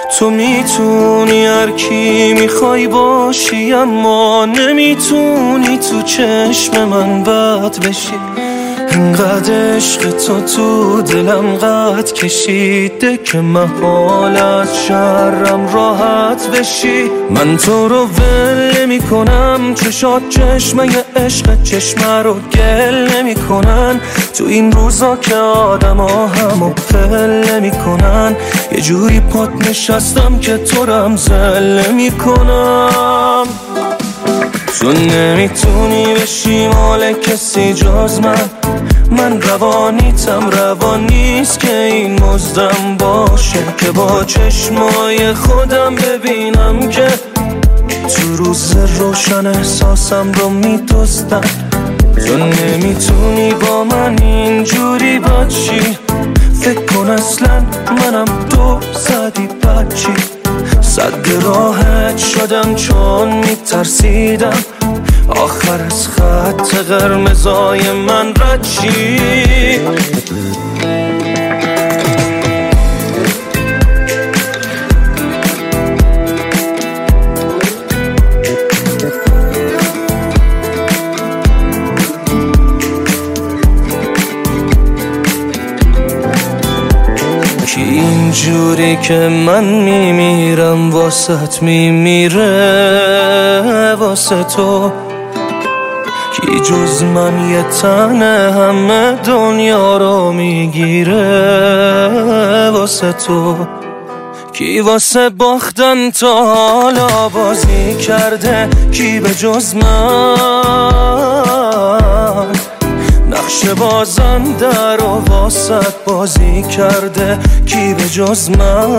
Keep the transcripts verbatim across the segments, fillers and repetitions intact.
تو میتونی هر کی میخوای باشی، اما نمیتونی تو چشم من بد بشی. انقدر عشق تو تو دلم قد کشیده که محال از شرم راحت بشی. من تو رو ول نمی کنم، چشات چشمه عشق چشمه رو گل نمی کنن. تو این روزا که آدم ها همو پل نمی کنن، یه جوری پات نشستم که تو رمزل نمی کنم. تو نمیتونی بشی مال کسی جز من، من روانیتم روان نیست که این مزدم باشه، که با چشمای خودم ببینم که تو روز روشن احساسم رو میدزدن. تو نمیتونی با من اینجوری باشی، فکر کن اصلا منم تو زدی بچی. صد راحت شدم چون میترسیدم آخر از خط قرمزای من رد شی. کی اینجوری که من میمیرم واسط میمیره واسه تو، کی جز من یه تنه همه دنیا رو میگیره واسه تو. کی واسه باختن تا حالا بازی کرده، کی به جز من نقش بازنده رو واسط بازی کرده، کی به جز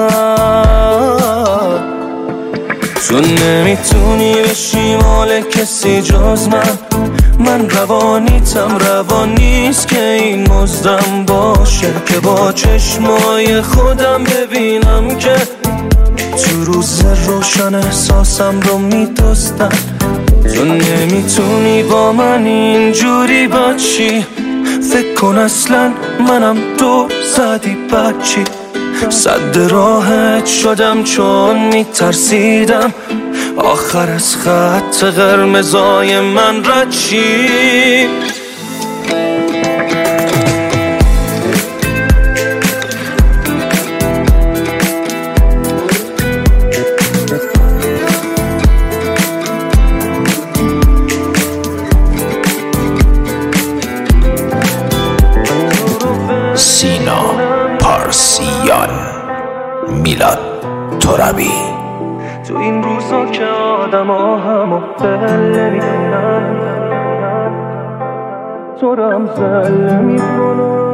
من. تو نمیتونی بشی مال کسی جز من، من روانیتم روان نیست که این مزدم باشه، که با چشمای خودم ببینم که تو روز روشن احساسم رو میدزدن. تو نمیتونی با من اینجوری باشی، فکر کن اصلا منم تو زدی بچی. صد راحت شدم چون میترسیدم آخر از خط قرمزای من رد شی. سینا پارسیان، میلاد ترابی. تو این روزا که آدم ها همو دل نمیکنن، تو رمزل نمیکنن.